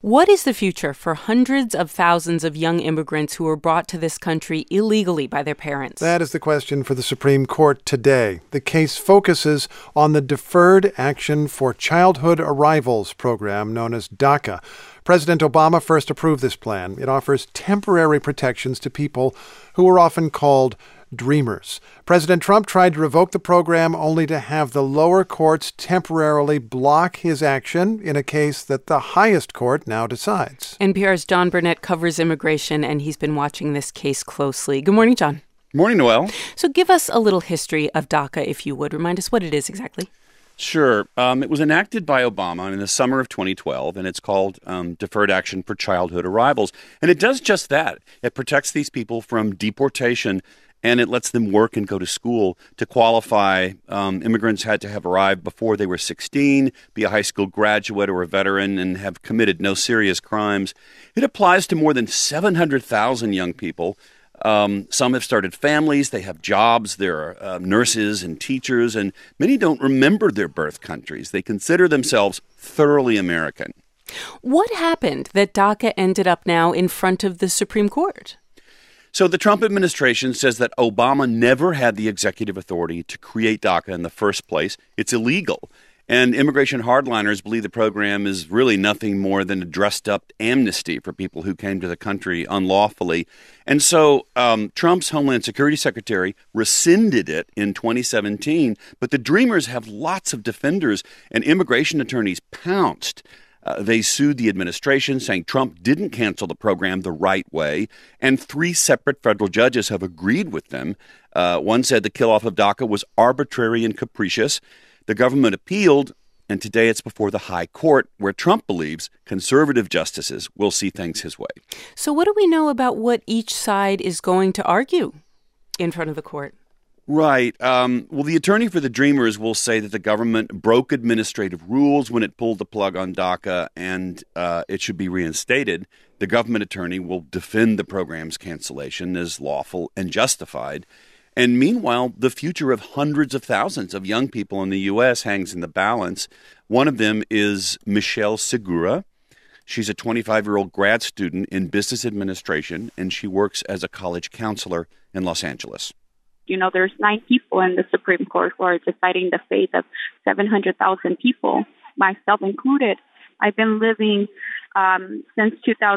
What is the future for hundreds of thousands of young immigrants who were brought to this country illegally by their parents? That is the question for the Supreme Court today. The case focuses on the Deferred Action for Childhood Arrivals program known as DACA. President Obama first approved this plan. It offers temporary protections to people who are often called dreamers. President Trump tried to revoke the program only to have the lower courts temporarily block his action in a case that the highest court now decides. NPR's John Burnett covers immigration, and he's been watching this case closely. Good morning, John. Morning, Noelle. So give us a little history of DACA, if you would. Remind us what it is exactly. Sure. It was enacted by Obama in the summer of 2012, and it's called Deferred Action for Childhood Arrivals. And it does just that. It protects these people from deportation, and it lets them work and go to school. To qualify, immigrants had to have arrived before they were 16, be a high school graduate or a veteran, and have committed no serious crimes. It applies to more than 700,000 young people. Some have started families, they have jobs, there are nurses and teachers, and many don't remember their birth countries. They consider themselves thoroughly American. What happened that DACA ended up now in front of the Supreme Court? So the Trump administration says that Obama never had the executive authority to create DACA in the first place. It's illegal. And immigration hardliners believe the program is really nothing more than a dressed-up amnesty for people who came to the country unlawfully. And so Trump's Homeland Security Secretary rescinded it in 2017, but the Dreamers have lots of defenders, and immigration attorneys pounced. They sued the administration, saying Trump didn't cancel the program the right way, and 3 separate federal judges have agreed with them. One said the kill-off of DACA was arbitrary and capricious. The government appealed, and today it's before the High Court, where Trump believes conservative justices will see things his way. So what do we know about what each side is going to argue in front of the court? Right. Well, the attorney for the Dreamers will say that the government broke administrative rules when it pulled the plug on DACA, and it should be reinstated. The government attorney will defend the program's cancellation as lawful and justified. And meanwhile, the future of hundreds of thousands of young people in the U.S. hangs in the balance. One of them is Michelle Segura. She's a 25-year-old grad student in business administration, and she works as a college counselor in Los Angeles. You know, there's 9 people in the Supreme Court who are deciding the fate of 700,000 people, myself included. I've been living since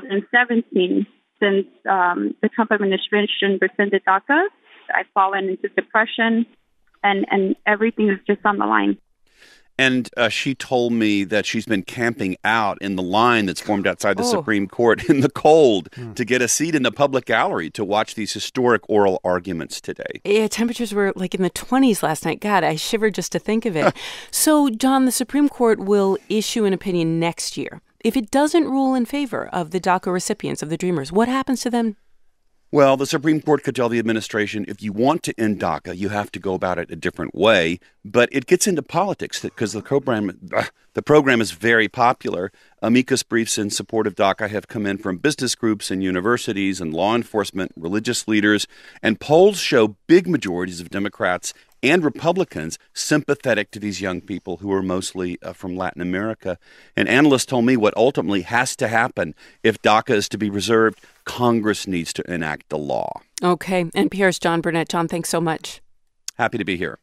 2017, since the Trump administration rescinded DACA. I've fallen into depression, and everything is just on the line. And she told me that she's been camping out in the line that's formed outside the Supreme Court in the cold to get a seat in the public gallery to watch these historic oral arguments today. Yeah, temperatures were like in the 20s last night. God, I shivered just to think of it. So, John, the Supreme Court will issue an opinion next year. If it doesn't rule in favor of the DACA recipients, of the Dreamers, what happens to them? Well, the Supreme Court could tell the administration, if you want to end DACA, you have to go about it a different way. But it gets into politics because the program is very popular. Amicus briefs in support of DACA have come in from business groups and universities and law enforcement, religious leaders. And polls show big majorities of Democrats and Republicans sympathetic to these young people who are mostly from Latin America. And analysts told me what ultimately has to happen if DACA is to be reserved, Congress needs to enact the law. Okay. NPR's John Burnett. John, thanks so much. Happy to be here.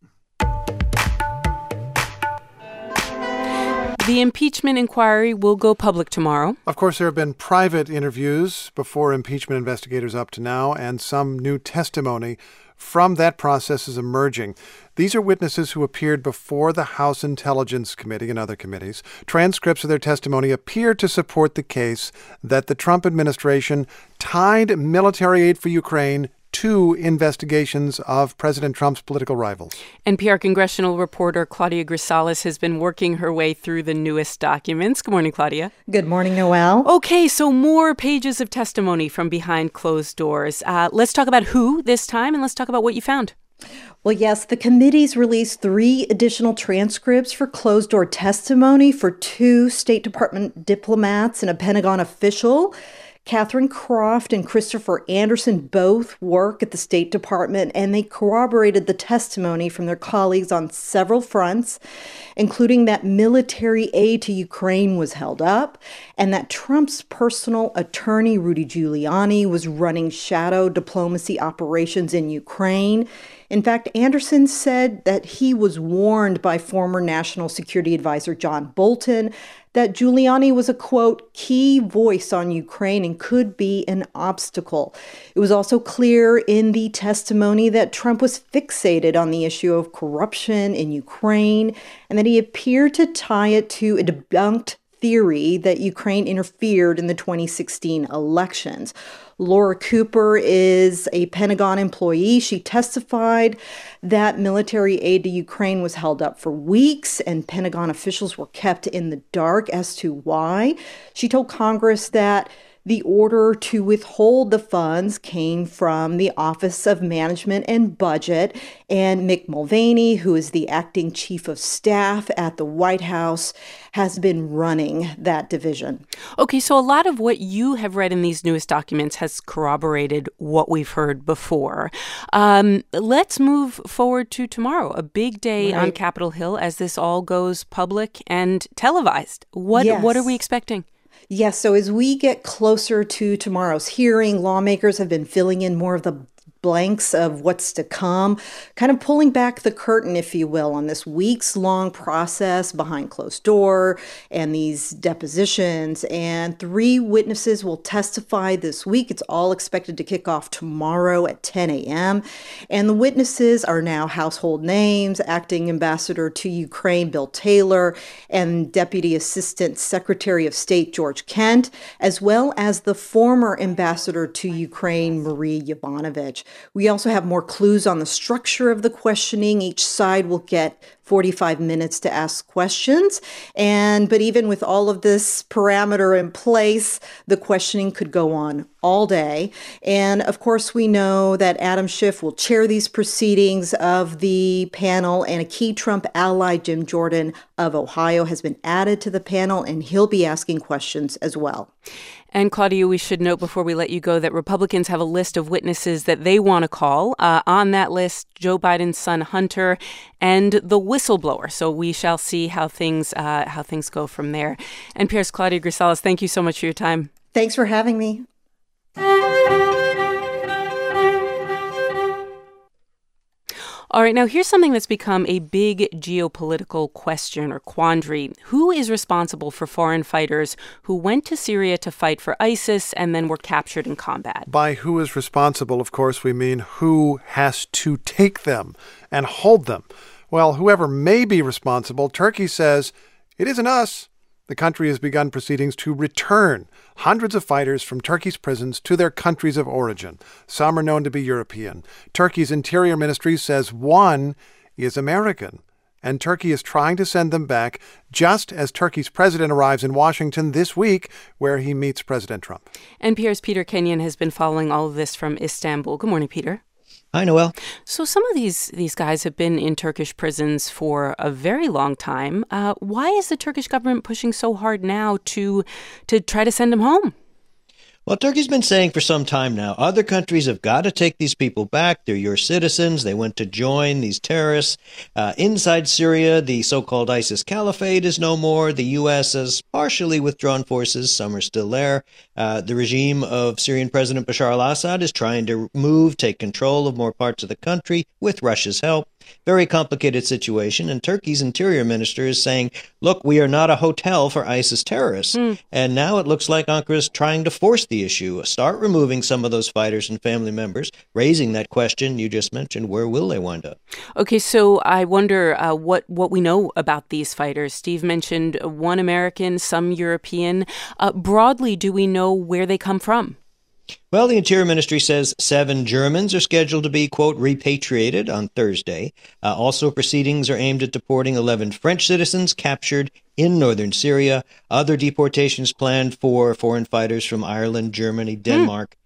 The impeachment inquiry will go public tomorrow. Of course, there have been private interviews before impeachment investigators up to now, and some new testimony from that process is emerging. These are witnesses who appeared before the House Intelligence Committee and other committees. Transcripts of their testimony appear to support the case that the Trump administration tied military aid for Ukraine to investigations of President Trump's political rivals. NPR congressional reporter Claudia Grisales has been working her way through the newest documents. Good morning, Claudia. Good morning, Noelle. Okay, so more pages of testimony from behind closed doors. Let's talk about who this time, and let's talk about what you found. Well, yes, the committees released 3 additional transcripts for closed-door testimony for 2 State Department diplomats and a Pentagon official. Catherine Croft and Christopher Anderson both work at the State Department, and they corroborated the testimony from their colleagues on several fronts, including that military aid to Ukraine was held up and that Trump's personal attorney, Rudy Giuliani, was running shadow diplomacy operations in Ukraine. In fact, Anderson said that he was warned by former National Security Advisor John Bolton that Giuliani was a, quote, key voice on Ukraine and could be an obstacle. It was also clear in the testimony that Trump was fixated on the issue of corruption in Ukraine and that he appeared to tie it to a debunked theory that Ukraine interfered in the 2016 elections. Laura Cooper is a Pentagon employee. She testified that military aid to Ukraine was held up for weeks and Pentagon officials were kept in the dark as to why. She told Congress that the order to withhold the funds came from the Office of Management and Budget, and Mick Mulvaney, who is the acting chief of staff at the White House, has been running that division. Okay, so a lot of what you have read in these newest documents has corroborated what we've heard before. Let's move forward to tomorrow, a big day on Capitol Hill as this all goes public and televised. What are we expecting? Yes, so as we get closer to tomorrow's hearing, lawmakers have been filling in more of the blanks of what's to come, kind of pulling back the curtain, if you will, on this weeks-long process behind closed door and these depositions. And 3 witnesses will testify this week. It's all expected to kick off tomorrow at 10 a.m. And the witnesses are now household names: Acting Ambassador to Ukraine Bill Taylor and Deputy Assistant Secretary of State George Kent, as well as the former Ambassador to Ukraine Marie Yovanovitch. We also have more clues on the structure of the questioning. Each side will get 45 minutes to ask questions. But even with all of this parameter in place, the questioning could go on all day. And of course, we know that Adam Schiff will chair these proceedings of the panel, and a key Trump ally, Jim Jordan of Ohio, has been added to the panel, and he'll be asking questions as well. And Claudia, we should note before we let you go that Republicans have a list of witnesses that they want to call. On that list, Joe Biden's son Hunter and the whistleblower. So we shall see how things go from there. And Pierce, Claudia Grisales, thank you so much for your time. Thanks for having me. All right, now here's something that's become a big geopolitical question or quandary. Who is responsible for foreign fighters who went to Syria to fight for ISIS and then were captured in combat? By who is responsible, of course, we mean who has to take them and hold them. Well, whoever may be responsible, Turkey says, it isn't us. The country has begun proceedings to return hundreds of fighters from Turkey's prisons to their countries of origin. Some are known to be European. Turkey's Interior Ministry says one is American, and Turkey is trying to send them back just as Turkey's president arrives in Washington this week, where he meets President Trump. NPR's Peter Kenyon has been following all of this from Istanbul. Good morning, Peter. Hi, Noel. So some of these guys have been in Turkish prisons for a very long time. Why is the Turkish government pushing so hard now to try to send them home? Well, Turkey's been saying for some time now, other countries have got to take these people back. They're your citizens. They went to join these terrorists. Inside Syria, the so-called ISIS caliphate is no more. The U.S. has partially withdrawn forces. Some are still there. The regime of Syrian President Bashar al-Assad is trying to take control of more parts of the country with Russia's help. Very complicated situation, and Turkey's interior minister is saying, look, we are not a hotel for ISIS terrorists. And now it looks like Ankara is trying to force the issue, start removing some of those fighters and family members, raising that question you just mentioned, where will they wind up? Okay, so I wonder what we know about these fighters. Steve mentioned one American, some European. Broadly, do we know where they come from? Well, the Interior Ministry says 7 Germans are scheduled to be, quote, repatriated on Thursday. Also, proceedings are aimed at deporting 11 French citizens captured in northern Syria. Other deportations planned for foreign fighters from Ireland, Germany, Denmark,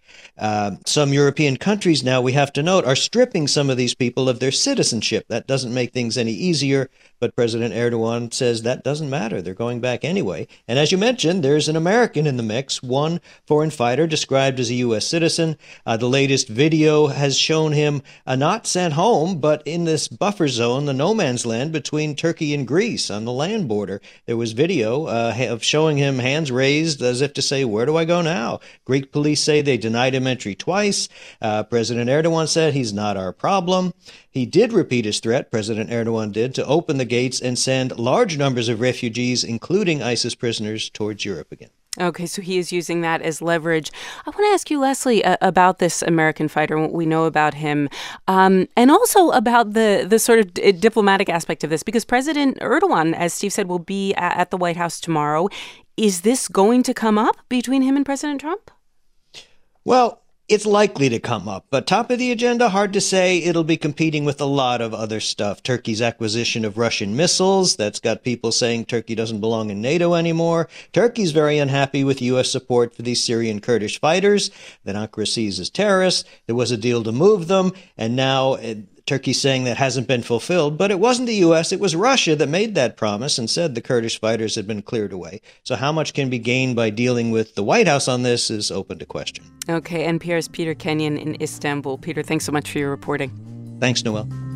Some European countries now, we have to note, are stripping some of these people of their citizenship. That doesn't make things any easier, but President Erdogan says that doesn't matter. They're going back anyway. And as you mentioned, there's an American in the mix, one foreign fighter described as a U.S. citizen. The latest video has shown him not sent home, but in this buffer zone, the no man's land between Turkey and Greece on the land border. There was video of showing him hands raised as if to say, where do I go now? Greek police say they denied him entry twice. President Erdogan said he's not our problem. He did repeat his threat, President Erdogan did, to open the gates and send large numbers of refugees, including ISIS prisoners, towards Europe again. Okay, so he is using that as leverage. I want to ask you, Leslie, about this American fighter and what we know about him, and also about the sort of diplomatic aspect of this, because President Erdogan, as Steve said, will be at the White House tomorrow. Is this going to come up between him and President Trump? Well, it's likely to come up, but top of the agenda, hard to say. It'll be competing with a lot of other stuff. Turkey's acquisition of Russian missiles, that's got people saying Turkey doesn't belong in NATO anymore. Turkey's very unhappy with U.S. support for these Syrian Kurdish fighters that Ankara sees as terrorists. There was a deal to move them, and now Turkey's saying that hasn't been fulfilled, but it wasn't the U.S., it was Russia that made that promise and said the Kurdish fighters had been cleared away. So how much can be gained by dealing with the White House on this is open to question. Okay, NPR's Peter Kenyon in Istanbul. Peter, thanks so much for your reporting. Thanks, Noelle.